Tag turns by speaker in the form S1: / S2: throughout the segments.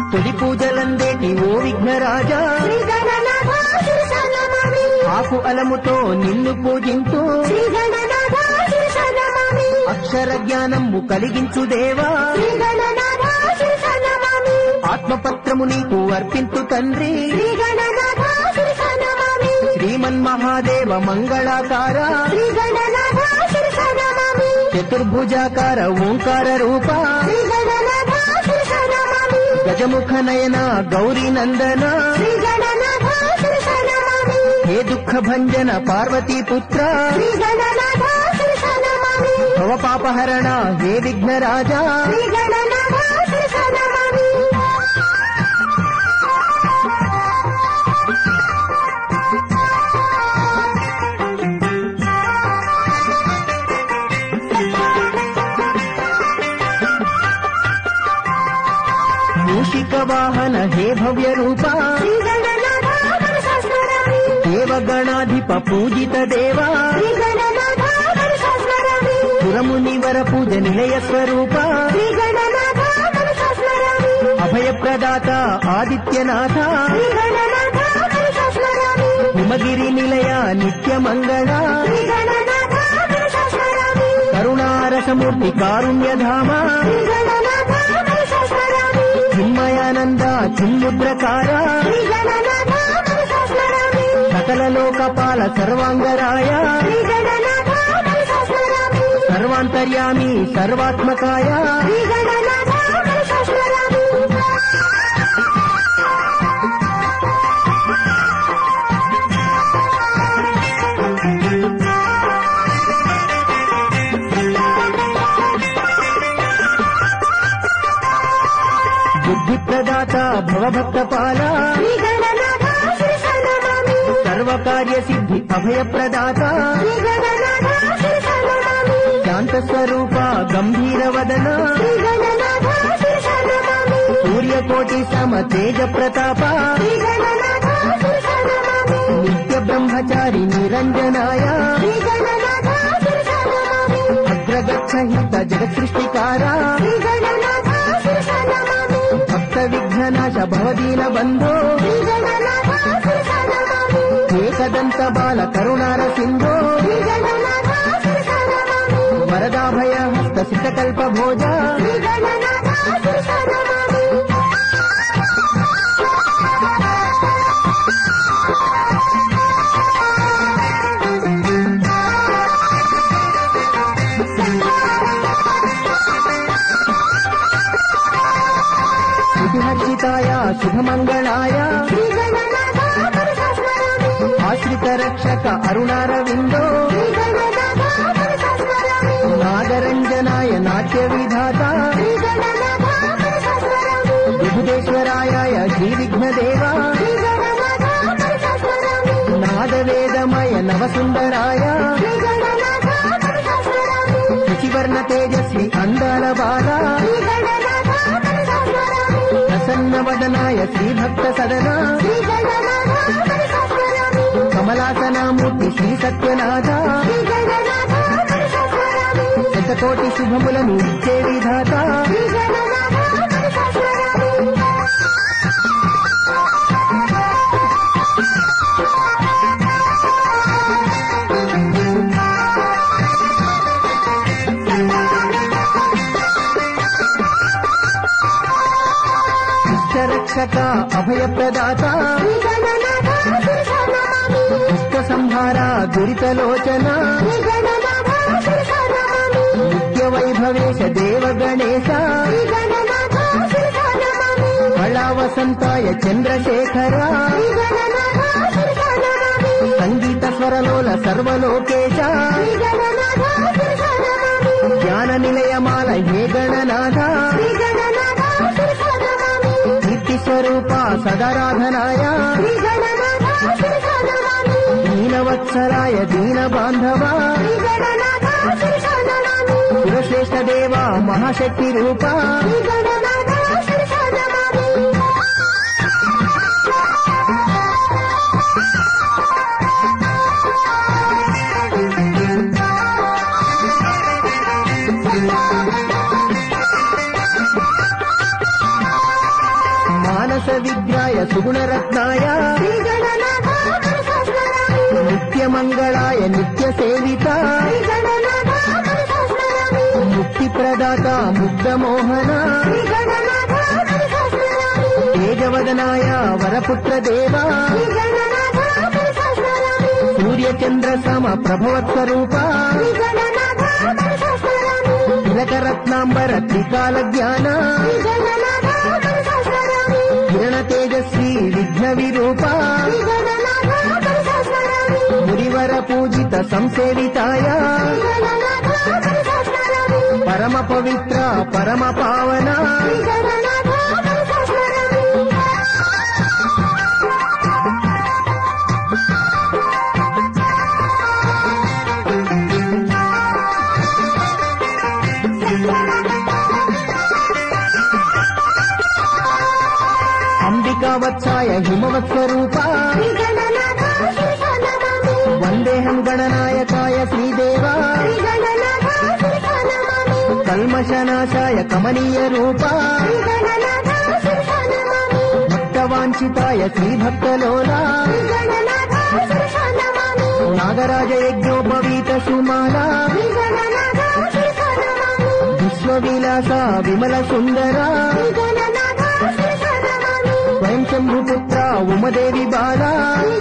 S1: తొలి పూజలందేటి ఓ విఘ్నరాజా ఆకు అలముతో నిన్ను పూజింతు అక్షర జ్ఞానము కలిగించు దేవా ఆత్మపత్రము నీకు అర్పింతు తండ్రి శ్రీమన్మహాదేవ మంగళాకార చతుర్భుజాకార ఓంకార రూప గజముఖ నయన గౌరీ నందన హే దుఃఖ భంజన పార్వతీ పుత్ర భవ పాపహరణ హే విఘ్నరాజా మూషిక వాహన హే భవ్య రూప దేవగణాధిప పూజిత దేవా పురమునివర పూజ నిలయ స్వరూప అభయప్రదాత ఆదిత్యనాథ హిమగిరి నిలయ నిత్య మంగళ కరుణారసమూర్తి కారుణ్యధామ చిన్మయానంద చిన్ముద్రకార సకల లోకపాల సర్వాంగరాయ సర్వాంతర్యామి సర్వాత్మకాయ బుద్ధి ప్రదాత భవభక్తపాల సర్వకార్య సిద్ధి అభయప్రదాత శాంతస్వరూప గంభీర వదన సూర్యకోటి సమ తేజ ప్రతాప నిత్య బ్రహ్మచారి నిరంజనాయ అగ్రగచ్చ హిత జగత్సృష్టికార భక్త విఘ్ననాశ భవదీన బంధో ఏకదంత బాల కరుణార సింధో వరదాభయ హస్త సిద్ధకల్ప భోజ శుభహర్షితాయ శుభమంగళాయ ఆశ్రిత రక్షక అరుణారవిందో నాగరంజనాయ నాట్య విధాత విభుదేశ్వరాయ శ్రీ విఘ్నదేవ నాదవేదమయ నవసుందరాయ శశివర్ణ తేజస్వి అందాల బాల ప్రసన్న వదనాయ శ్రీభక్త సదన కమలాసనామూర్తి శ్రీ సత్యనాథ శతకోటి శుభములను ఇచ్చే విధాత రక్షక అభయప్రదాత దుష్ట సంహార దురితలోచన నిత్య వైభవేశ దేవ గణేశ కళా వసంతాయ చంద్రశేఖర సంగీత స్వరలోల సర్వలోకేశ జ్ఞాన నిలయమాల హే గణనాథ స్వరూప సదరాధనాయ దీనవత్సరాయ దీన బాంధవ సురశ్రేష్ఠ దేవ మహాశక్తి రూప మానస విద్యాయ సుగుణరత్నాయ నిత్యమంగళాయ నిత్య సేవిత ముక్తి ప్రదాత ముగ్ధమోహన తేజవదనాయ వరపుత్ర దేవా సూర్యచంద్ర సమ ప్రభవత్స్వరూప తిలకరత్నాంబర త్రికాల జ్ఞాన కిరణ తేజస్వి విఘ్న విరూప మురివర పూజిత సంసేవితాయ పరమ పవిత్ర పరమ పావన అంబికావత్సాయ హిమవత్స్వరూప వందేహం గణనాయకాయ శ్రీదేవా కల్మషనాశాయ కమనీయ రూప భక్తవాంఛితాయ శ్రీభక్తలోలా నాగరాజ యజ్ఞోపవీత సుమాలా విశ్వవిలాస విమల సుందర స్వయం శంభుపుత్ర ఉమదేవి బాలా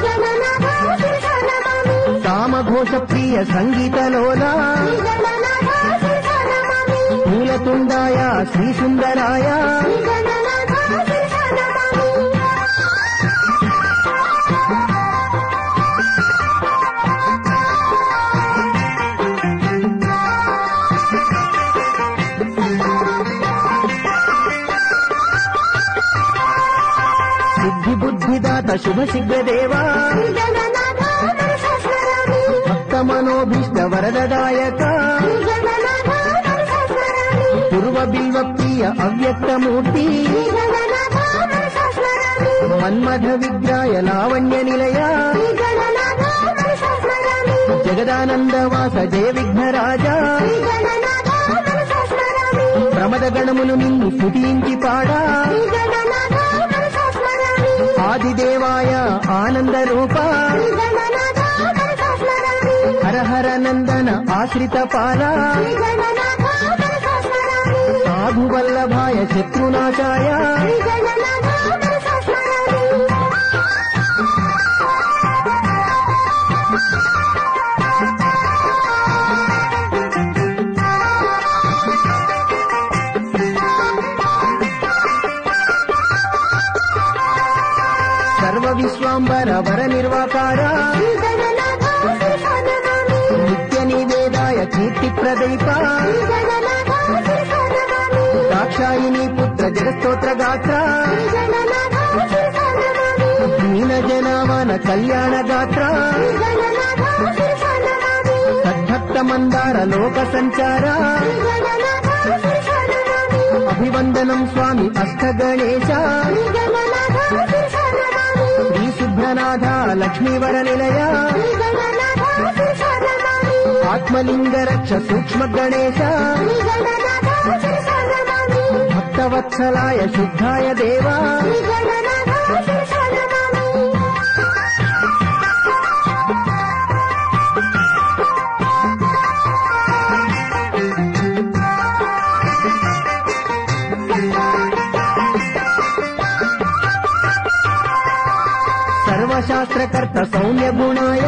S1: సామఘోష ప్రియ సంగీతలోలా మూలతుండాయ శ్రీసుందరాయ సిద్ధి బుద్ధిదాత శుభ శీఘ్రదేవా భక్త మనోభీష్ట వరదదాయక పూర్వ బిల్వ ప్రియ అవ్యక్తమూర్తి మన్మథ విగ్రాయ లావణ్య నిలయ జగదానందవాస జయ విఘ్నరాజా ప్రమద గణములు నిన్ను స్తుతించి పాడా ఆదిదేవాయ ఆనంద రూప హర హర నందన ఆశ్రిత పాల సాధు వల్లభాయ శత్రునాశాయ సర్వ విశ్వాంబర వర నిర్వాకార నిత్య నివేదాయ కీర్తి ప్రదీప దాక్షాయిని పుత్ర జగస్తోత్ర గాత్ర దీన జనావన కళ్యాణ గాత్ర సద్భక్త మందార లోక సంచార అభివందనం స్వామి అష్ట గణేశ శ్రీ శుభ్రనాథ లక్ష్మీవర నిలయ ఆత్మలింగ రక్ష సూక్ష్మ గణేశ భక్తవత్సలాయ శుద్ధాయ దేవా సర్వశాస్త్రకర్త సౌమ్య గుణాయ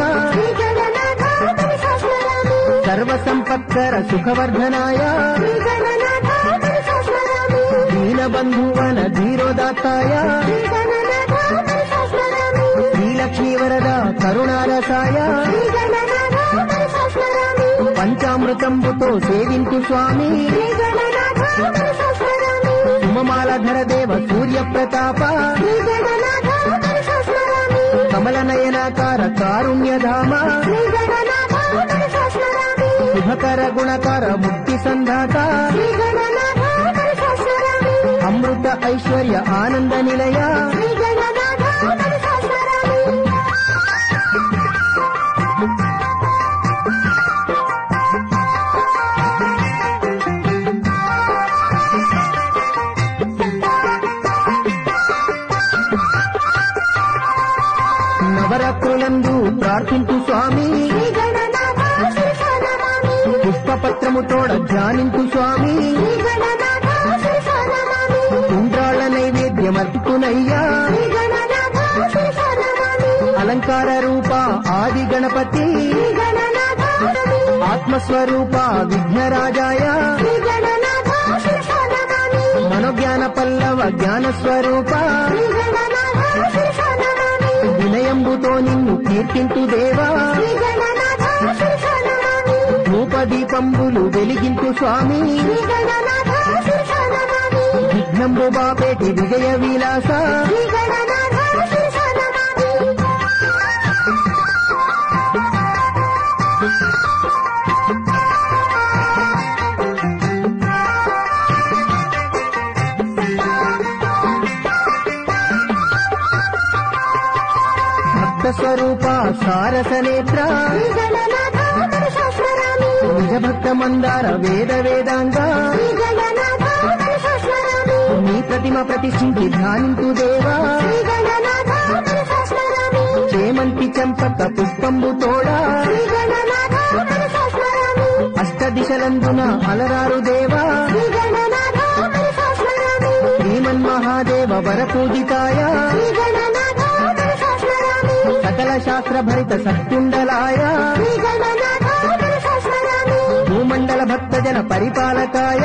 S1: సర్వసంపత్కర సుఖవర్ధనాయ దీనబంధువన ధీరోదాత్తాయ శ్రీలక్ష్మీవరద కరుణారసాయ పంచామృతంబుతో సేవింతు స్వామి సుమమాలధర దేవ సూర్య ప్రతాప కమలనయనాకార కారుణ్యధామ శుభకర గుణకర ముక్తి సంధాత అమృత ఐశ్వర్య ఆనంద నిలయ ప్రార్థింతు స్వామి పుష్పపత్రము తోడ ధ్యానింతు స్వామి ఉండ్రాళ్ల నైవేద్యమర్పునయ్యా అలంకార రూప ఆది గణపతి ఆత్మస్వరూప విఘ్నరాజాయ మనోజ్ఞాన పల్లవ జ్ఞాన స్వరూప వినయంబుతో నిన్ను కీర్తింతు దేవా ధూపదీపంబులు వెలిగింతు స్వామి విఘ్నంబు బాపేటి విజయ విలాస స్వరూప సారస నేత్ర నిజ భక్త మందార వేద వేదాంగ నీ ప్రతిమ ప్రతిష్ఠించి ధ్యానింతు దేవా చేమంతి చంపక పుష్పంబు తోడా అష్ట దిశలందున అలరారు దేవా శ్రీమన్మహాదేవ వరపూజితాయ సకల శాస్త్ర భరిత సత్యుండలాయ భూమండల భక్తజన పరిపాలకాయ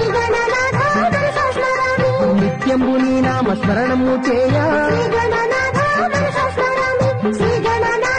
S1: నిత్యంబు నీ నామ స్మరణము చేయ